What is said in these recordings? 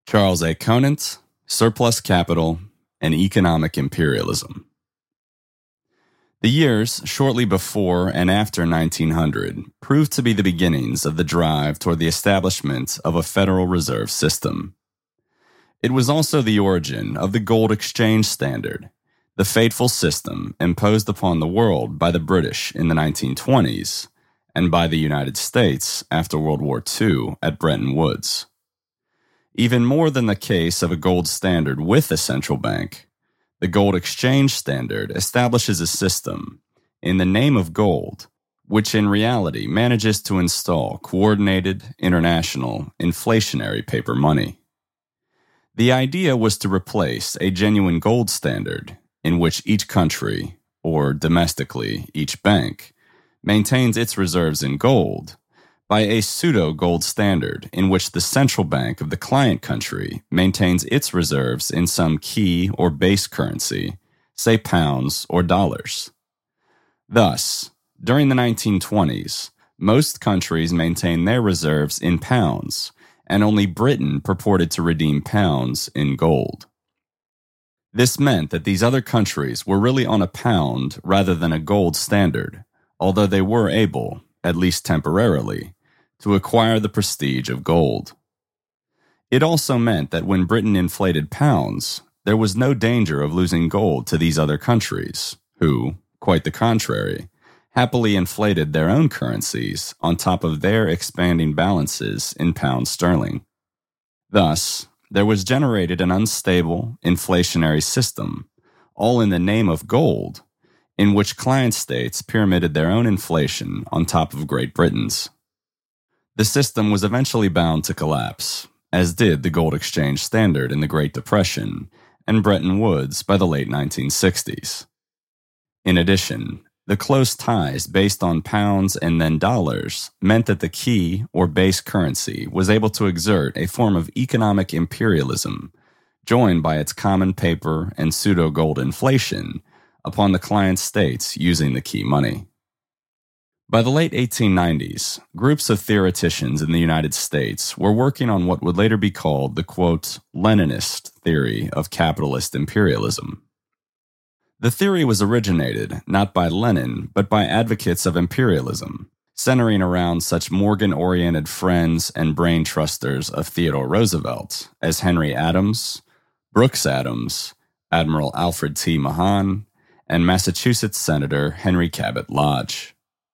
Charles A. Conant, Surplus Capital, and Economic Imperialism. The years shortly before and after 1900 proved to be the beginnings of the drive toward the establishment of a Federal Reserve System. It was also the origin of the gold exchange standard, the fateful system imposed upon the world by the British in the 1920s and by the United States after World War II at Bretton Woods. Even more than the case of a gold standard with a central bank, the gold exchange standard establishes a system, in the name of gold, which in reality manages to install coordinated, international, inflationary paper money. The idea was to replace a genuine gold standard, in which each country, or domestically each bank, maintains its reserves in gold, by a pseudo-gold standard in which the central bank of the client country maintains its reserves in some key or base currency, say pounds or dollars. Thus, during the 1920s, most countries maintained their reserves in pounds, and only Britain purported to redeem pounds in gold. This meant that these other countries were really on a pound rather than a gold standard, although they were able, at least temporarily, to acquire the prestige of gold. It also meant that when Britain inflated pounds, there was no danger of losing gold to these other countries, who, quite the contrary, happily inflated their own currencies on top of their expanding balances in pound sterling. Thus, there was generated an unstable, inflationary system, all in the name of gold, in which client states pyramided their own inflation on top of Great Britain's. The system was eventually bound to collapse, as did the gold exchange standard in the Great Depression and Bretton Woods by the late 1960s. In addition, the close ties based on pounds and then dollars meant that the key or base currency was able to exert a form of economic imperialism, joined by its common paper and pseudo-gold inflation, upon the client states using the key money. By the late 1890s, groups of theoreticians in the United States were working on what would later be called the, quote, Leninist theory of capitalist imperialism. The theory was originated not by Lenin, but by advocates of imperialism, centering around such Morgan-oriented friends and brain trusters of Theodore Roosevelt as Henry Adams, Brooks Adams, Admiral Alfred T. Mahan, and Massachusetts Senator Henry Cabot Lodge.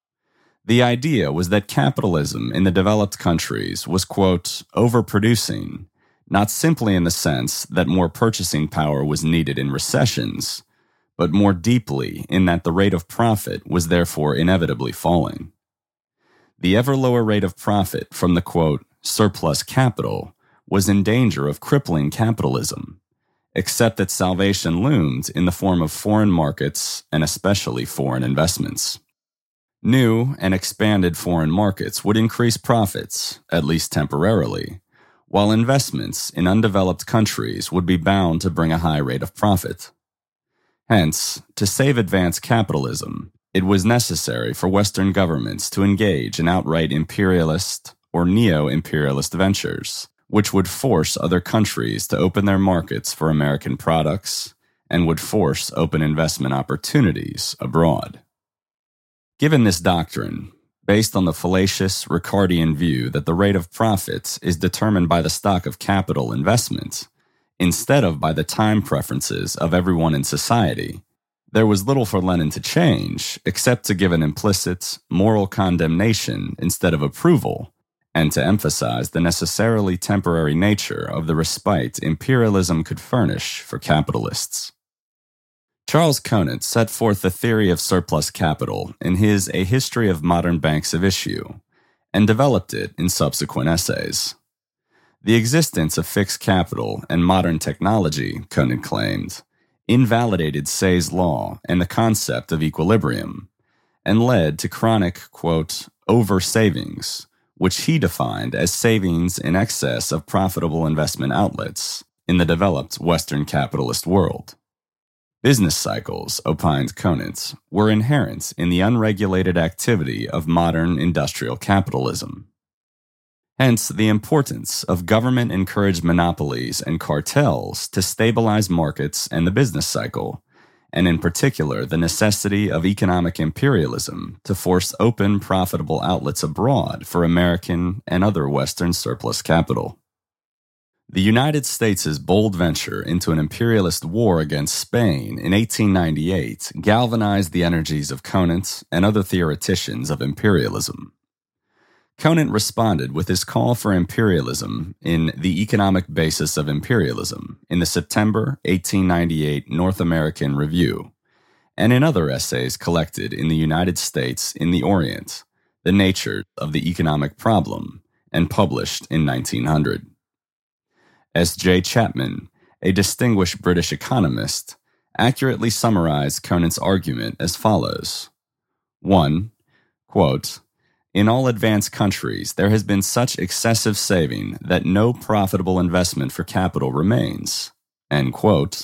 The idea was that capitalism in the developed countries was, quote, overproducing, not simply in the sense that more purchasing power was needed in recessions, but more deeply in that the rate of profit was therefore inevitably falling. The ever lower rate of profit from the, quote, surplus capital was in danger of crippling capitalism, except that salvation loomed in the form of foreign markets and especially foreign investments. New and expanded foreign markets would increase profits, at least temporarily, while investments in undeveloped countries would be bound to bring a high rate of profit. Hence, to save advanced capitalism, it was necessary for Western governments to engage in outright imperialist or neo-imperialist ventures, which would force other countries to open their markets for American products and would force open investment opportunities abroad. Given this doctrine, based on the fallacious Ricardian view that the rate of profit is determined by the stock of capital investment, instead of by the time preferences of everyone in society, there was little for Lenin to change except to give an implicit moral condemnation instead of approval, and to emphasize the necessarily temporary nature of the respite imperialism could furnish for capitalists. Charles Conant set forth the theory of surplus capital in his A History of Modern Banks of Issue, and developed it in subsequent essays. The existence of fixed capital and modern technology, Conant claimed, invalidated Say's law and the concept of equilibrium, and led to chronic, quote, over-savings, which he defined as savings in excess of profitable investment outlets in the developed Western capitalist world. Business cycles, opined Conant, were inherent in the unregulated activity of modern industrial capitalism. Hence, the importance of government-encouraged monopolies and cartels to stabilize markets and the business cycle, and in particular, the necessity of economic imperialism to force open, profitable outlets abroad for American and other Western surplus capital. The United States' bold venture into an imperialist war against Spain in 1898 galvanized the energies of Conant and other theoreticians of imperialism. Conant responded with his call for imperialism in The Economic Basis of Imperialism in the September 1898 North American Review, and in other essays collected in the United States in the Orient, The Nature of the Economic Problem, and published in 1900. S. J. Chapman, a distinguished British economist, accurately summarized Conant's argument as follows. 1. Quote, in all advanced countries, there has been such excessive saving that no profitable investment for capital remains. End quote.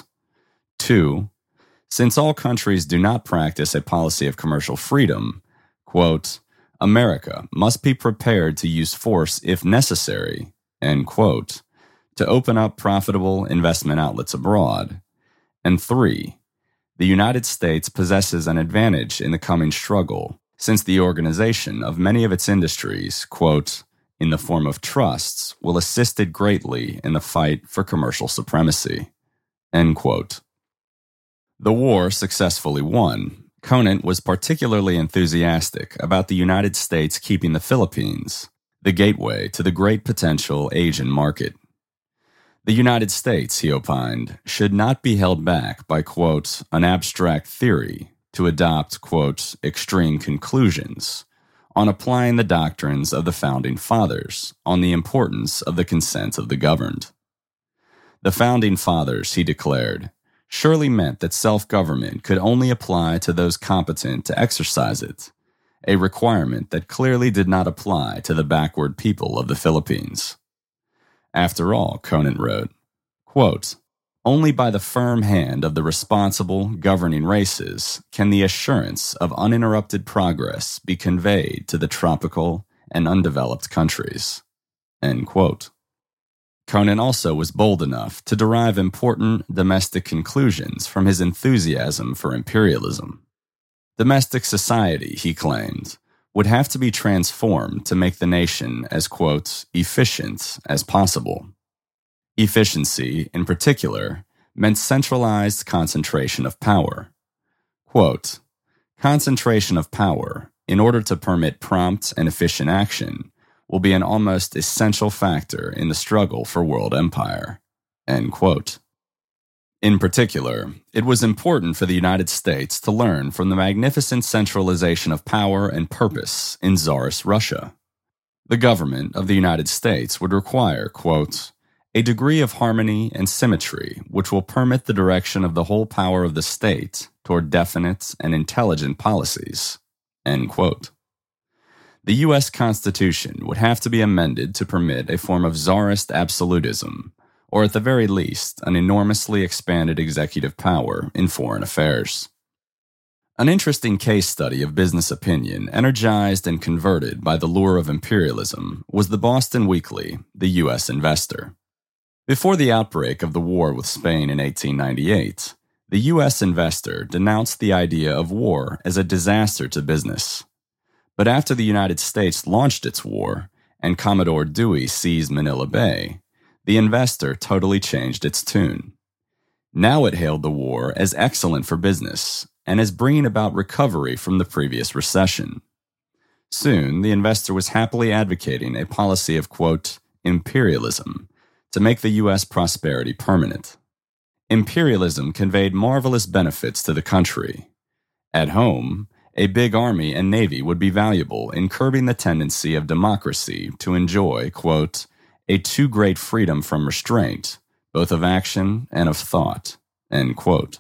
2. Since all countries do not practice a policy of commercial freedom, quote, America must be prepared to use force if necessary, end quote, to open up profitable investment outlets abroad. And 3. The United States possesses an advantage in the coming struggle, since the organization of many of its industries, quote, in the form of trusts, will assist it greatly in the fight for commercial supremacy, end quote. The war successfully won. Conant was particularly enthusiastic about the United States keeping the Philippines, the gateway to the great potential Asian market. The United States, he opined, should not be held back by, quote, an abstract theory to adopt, quote, extreme conclusions on applying the doctrines of the Founding Fathers on the importance of the consent of the governed. The Founding Fathers, he declared, surely meant that self-government could only apply to those competent to exercise it, a requirement that clearly did not apply to the backward people of the Philippines. After all, Conant wrote, quote, only by the firm hand of the responsible governing races can the assurance of uninterrupted progress be conveyed to the tropical and undeveloped countries. End quote. Conant also was bold enough to derive important domestic conclusions from his enthusiasm for imperialism. Domestic society, he claimed, would have to be transformed to make the nation as, quote, efficient as possible. Efficiency, in particular, meant centralized concentration of power. Quote, concentration of power, in order to permit prompt and efficient action, will be an almost essential factor in the struggle for world empire. End quote. In particular, it was important for the United States to learn from the magnificent centralization of power and purpose in Tsarist Russia. The government of the United States would require, quote, a degree of harmony and symmetry which will permit the direction of the whole power of the state toward definite and intelligent policies, end quote. The U.S. Constitution would have to be amended to permit a form of Tsarist absolutism, or at the very least, an enormously expanded executive power in foreign affairs. An interesting case study of business opinion, energized and converted by the lure of imperialism, was the Boston Weekly, The U.S. Investor. Before the outbreak of the war with Spain in 1898, the U.S. Investor denounced the idea of war as a disaster to business. But after the United States launched its war and Commodore Dewey seized Manila Bay, the Investor totally changed its tune. Now it hailed the war as excellent for business and as bringing about recovery from the previous recession. Soon, the Investor was happily advocating a policy of, quote, imperialism to make the U.S. prosperity permanent. Imperialism conveyed marvelous benefits to the country. At home, a big army and navy would be valuable in curbing the tendency of democracy to enjoy, quote, a too great freedom from restraint, both of action and of thought, end quote.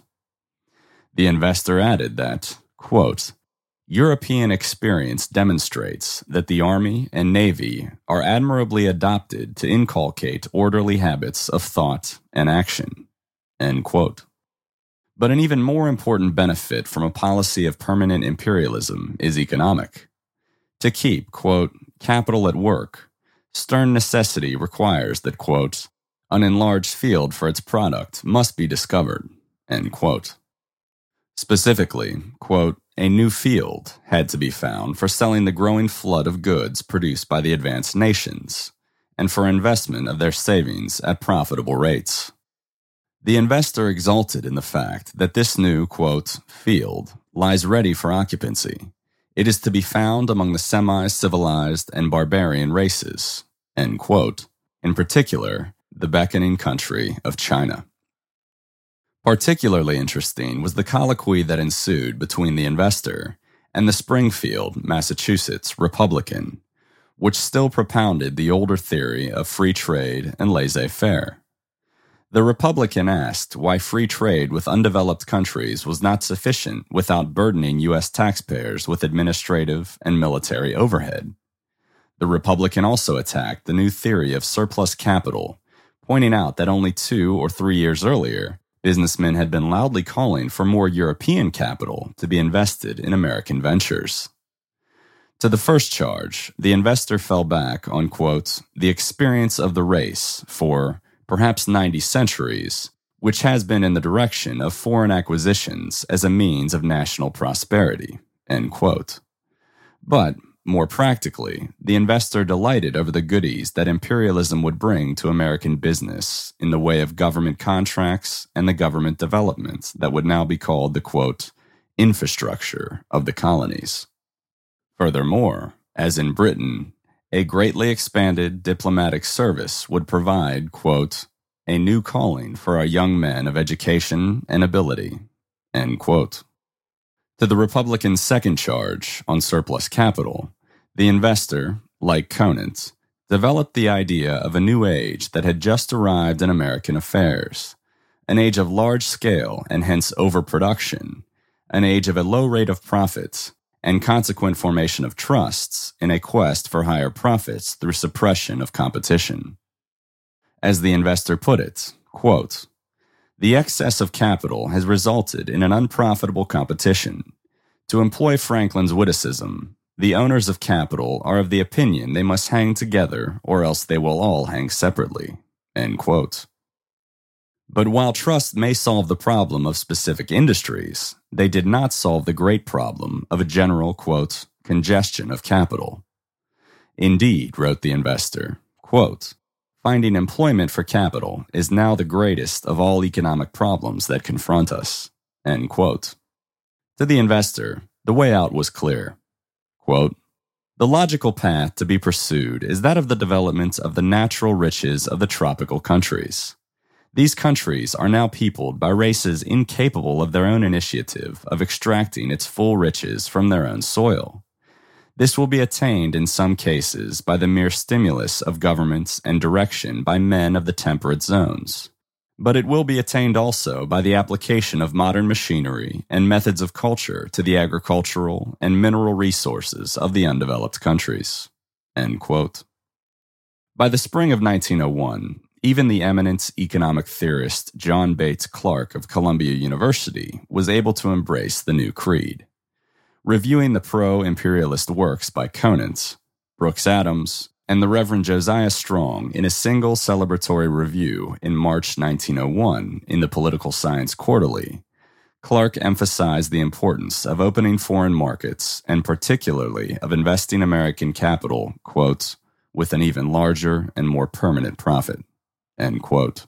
The Investor added that, quote, European experience demonstrates that the Army and Navy are admirably adapted to inculcate orderly habits of thought and action, end quote. But an even more important benefit from a policy of permanent imperialism is economic. To keep, quote, capital at work, stern necessity requires that, quote, an enlarged field for its product must be discovered, end quote. Specifically, quote, a new field had to be found for selling the growing flood of goods produced by the advanced nations, and for investment of their savings at profitable rates. The investor exulted in the fact that this new, quote, field lies ready for occupancy. It is to be found among the semi-civilized and barbarian races, end quote, in particular, the beckoning country of China. Particularly interesting was the colloquy that ensued between the investor and the Springfield, Massachusetts Republican, which still propounded the older theory of free trade and laissez-faire. The Republican asked why free trade with undeveloped countries was not sufficient without burdening U.S. taxpayers with administrative and military overhead. The Republican also attacked the new theory of surplus capital, pointing out that only 2 or 3 years earlier, businessmen had been loudly calling for more European capital to be invested in American ventures. To the first charge, the investor fell back on, quote, the experience of the race for perhaps 90 centuries, which has been in the direction of foreign acquisitions as a means of national prosperity, end quote. But, more practically, the investor delighted over the goodies that imperialism would bring to American business in the way of government contracts and the government development that would now be called the, quote, infrastructure of the colonies. Furthermore, as in Britain, a greatly expanded diplomatic service would provide, quote, a new calling for our young men of education and ability, end quote. To the Republicans' second charge on surplus capital, the investor, like Conant, developed the idea of a new age that had just arrived in American affairs, an age of large scale and hence overproduction, an age of a low rate of profits, and consequent formation of trusts in a quest for higher profits through suppression of competition. As the investor put it, quote, the excess of capital has resulted in an unprofitable competition. To employ Franklin's witticism, the owners of capital are of the opinion they must hang together or else they will all hang separately, end quote. But while trusts may solve the problem of specific industries, they did not solve the great problem of a general, quote, congestion of capital. Indeed, wrote the investor, quote, finding employment for capital is now the greatest of all economic problems that confront us, end quote. To the investor, the way out was clear. Quote, the logical path to be pursued is that of the development of the natural riches of the tropical countries. These countries are now peopled by races incapable of their own initiative of extracting its full riches from their own soil. This will be attained in some cases by the mere stimulus of governments and direction by men of the temperate zones. But it will be attained also by the application of modern machinery and methods of culture to the agricultural and mineral resources of the undeveloped countries. End quote. By the spring of 1901, even the eminent economic theorist John Bates Clark of Columbia University was able to embrace the new creed. Reviewing the pro-imperialist works by Conant, Brooks Adams, and the Reverend Josiah Strong in a single celebratory review in March 1901 in the Political Science Quarterly, Clark emphasized the importance of opening foreign markets and particularly of investing American capital, quote, with an even larger and more permanent profit, end quote.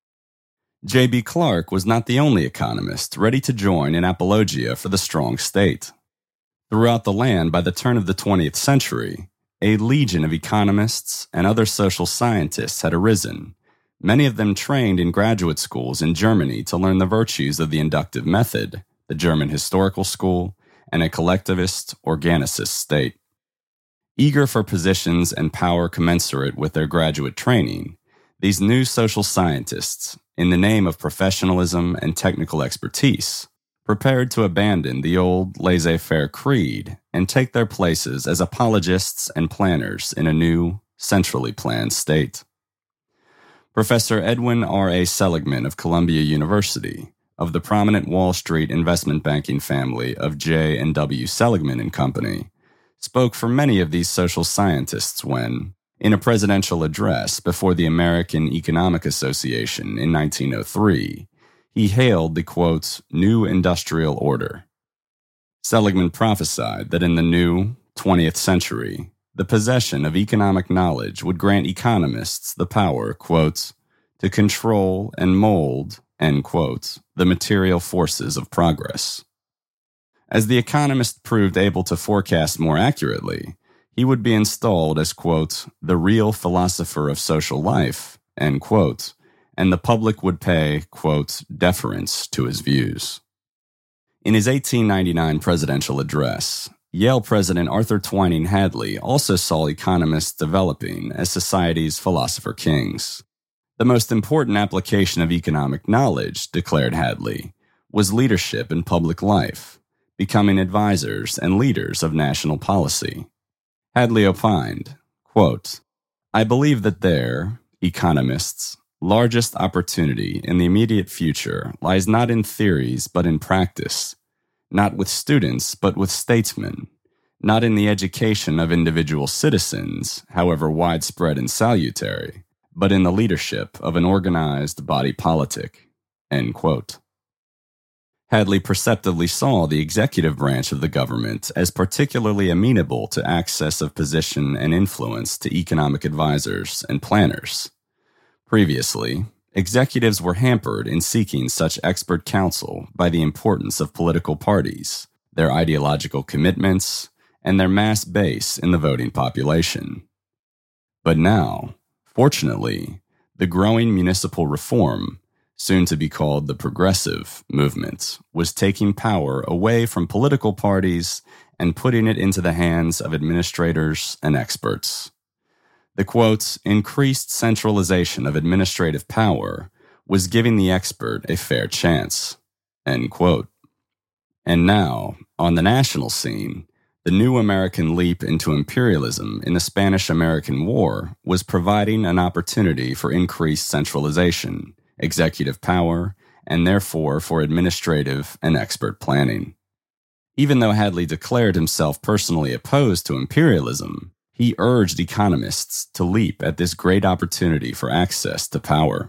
J.B. Clark was not the only economist ready to join in apologia for the strong state. Throughout the land by the turn of the 20th century, a legion of economists and other social scientists had arisen, many of them trained in graduate schools in Germany to learn the virtues of the inductive method, the German historical school, and a collectivist, organicist state. Eager for positions and power commensurate with their graduate training, these new social scientists, in the name of professionalism and technical expertise, prepared to abandon the old laissez-faire creed and take their places as apologists and planners in a new, centrally planned state. Professor Edwin R.A. Seligman of Columbia University, of the prominent Wall Street investment banking family of J. and W. Seligman and Company, spoke for many of these social scientists when, In a presidential address before the American Economic Association in 1903, he hailed the, quote, new industrial order. Seligman prophesied that in the new 20th century, the possession of economic knowledge would grant economists the power, quote, to control and mold, end quote, the material forces of progress. As the economist proved able to forecast more accurately, he would be installed as, quote, the real philosopher of social life, end quote, and the public would pay, quote, deference to his views. In his 1899 presidential address, Yale President Arthur Twining Hadley also saw economists developing as society's philosopher kings. The most important application of economic knowledge, declared Hadley, was leadership in public life, becoming advisors and leaders of national policy. Hadley opined, quote, I believe that their, economists, largest opportunity in the immediate future lies not in theories but in practice, not with students but with statesmen, not in the education of individual citizens, however widespread and salutary, but in the leadership of an organized body politic, end quote. Hadley perceptively saw the executive branch of the government as particularly amenable to access of position and influence to economic advisors and planners. Previously, executives were hampered in seeking such expert counsel by the importance of political parties, their ideological commitments, and their mass base in the voting population. But now, fortunately, the growing municipal reform, soon to be called the progressive movement, was taking power away from political parties and putting it into the hands of administrators and experts. The, quote, increased centralization of administrative power was giving the expert a fair chance, end quote. And now, on the national scene, the new American leap into imperialism in the Spanish-American War was providing an opportunity for increased centralization, executive power, and therefore for administrative and expert planning. Even though Hadley declared himself personally opposed to imperialism, he urged economists to leap at this great opportunity for access to power.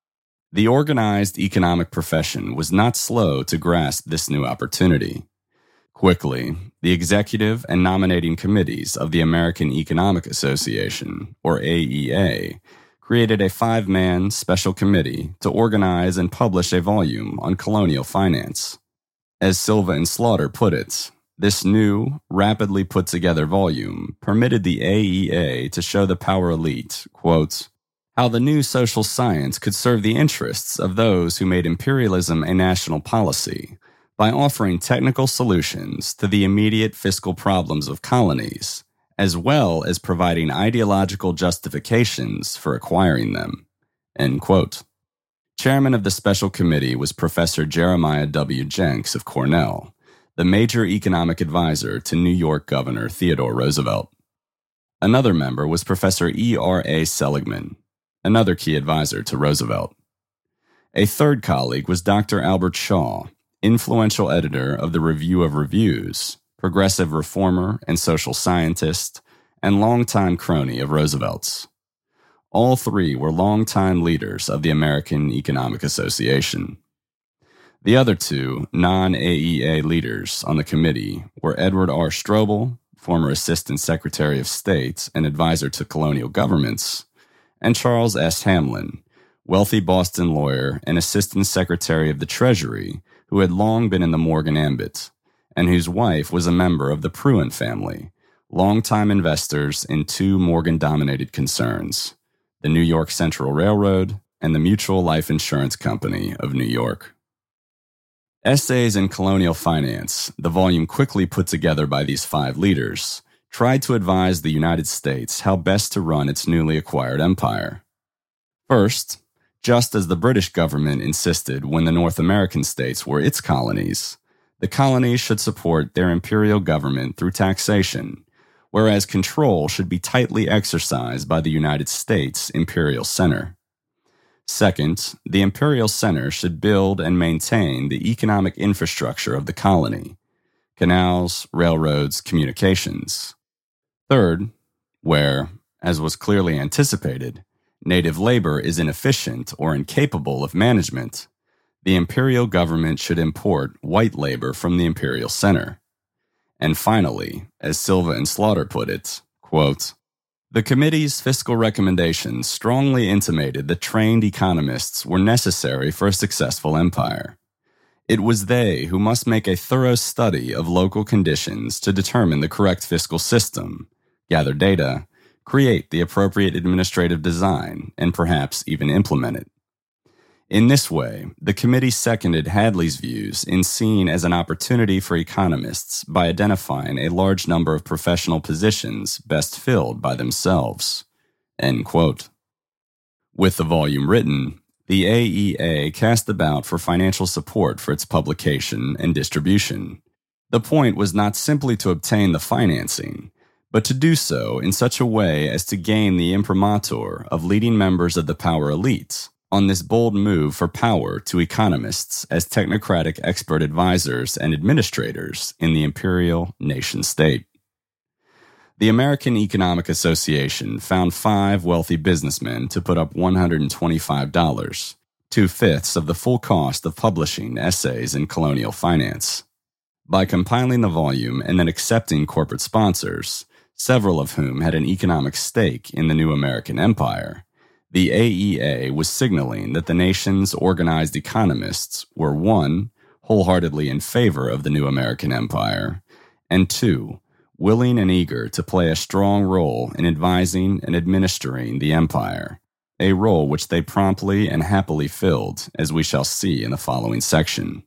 The organized economic profession was not slow to grasp this new opportunity. Quickly, the executive and nominating committees of the American Economic Association, or AEA, created a 5-man special committee to organize and publish a volume on colonial finance. As Silva and Slaughter put it, this new, rapidly put-together volume permitted the AEA to show the power elite, quote, how the new social science could serve the interests of those who made imperialism a national policy by offering technical solutions to the immediate fiscal problems of colonies, as well as providing ideological justifications for acquiring them, end quote. Chairman of the special committee was Professor Jeremiah W. Jenks of Cornell, the major economic advisor to New York Governor Theodore Roosevelt. Another member was Professor E.R.A. Seligman, another key advisor to Roosevelt. A third colleague was Dr. Albert Shaw, influential editor of the Review of Reviews, progressive reformer and social scientist, and longtime crony of Roosevelt's. All three were longtime leaders of the American Economic Association. The other two non-AEA leaders on the committee were Edward R. Strobel, former Assistant Secretary of State and advisor to colonial governments, and Charles S. Hamlin, wealthy Boston lawyer and Assistant Secretary of the Treasury who had long been in the Morgan ambit, and whose wife was a member of the Pruitt family, longtime investors in 2 Morgan-dominated concerns, the New York Central Railroad and the Mutual Life Insurance Company of New York. Essays in Colonial Finance, the volume quickly put together by these 5 leaders, tried to advise the United States how best to run its newly acquired empire. First, just as the British government insisted when the North American states were its colonies, the colonies should support their imperial government through taxation, whereas control should be tightly exercised by the United States Imperial Center. Second, the Imperial Center should build and maintain the economic infrastructure of the colony, canals, railroads, communications. Third, where, as was clearly anticipated, native labor is inefficient or incapable of management, the imperial government should import white labor from the imperial center. And finally, as Silva and Slaughter put it, quote, the committee's fiscal recommendations strongly intimated that trained economists were necessary for a successful empire. It was they who must make a thorough study of local conditions to determine the correct fiscal system, gather data, create the appropriate administrative design, and perhaps even implement it. In this way, the committee seconded Hadley's views in seeing as an opportunity for economists by identifying a large number of professional positions best filled by themselves. End quote. With the volume written, the AEA cast about for financial support for its publication and distribution. The point was not simply to obtain the financing, but to do so in such a way as to gain the imprimatur of leading members of the power elite on this bold move for power to economists as technocratic expert advisors and administrators in the imperial nation-state. The American Economic Association found 5 wealthy businessmen to put up $125, 2/5 of the full cost of publishing essays in colonial finance. By compiling the volume and then accepting corporate sponsors, several of whom had an economic stake in the new American empire, the AEA was signaling that the nation's organized economists were 1, wholeheartedly in favor of the new American empire, and 2, willing and eager to play a strong role in advising and administering the empire, a role which they promptly and happily filled, as we shall see in the following section.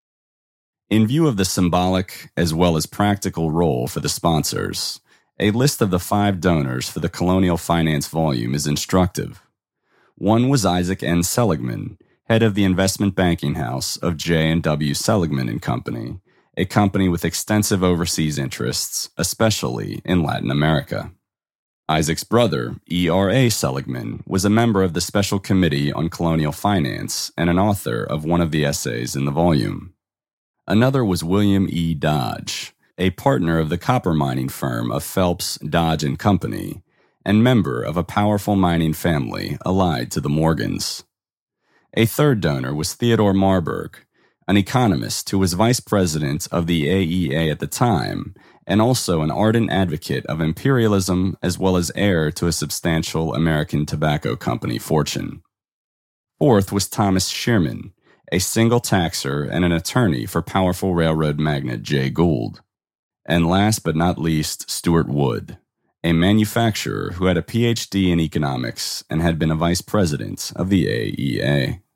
In view of the symbolic as well as practical role for the sponsors, a list of the 5 donors for the colonial finance volume is instructive. One was Isaac N. Seligman, head of the investment banking house of J&W Seligman & Company, a company with extensive overseas interests, especially in Latin America. Isaac's brother, E.R.A. Seligman, was a member of the Special Committee on Colonial Finance and an author of one of the essays in the volume. Another was William E. Dodge, a partner of the copper mining firm of Phelps, Dodge & Company, and member of a powerful mining family allied to the Morgans. A third donor was Theodore Marburg, an economist who was vice president of the AEA at the time, and also an ardent advocate of imperialism as well as heir to a substantial American tobacco company fortune. Fourth was Thomas Shearman, a single taxer and an attorney for powerful railroad magnate Jay Gould. And last but not least, Stuart Wood, a manufacturer who had a PhD in economics and had been a vice president of the AEA.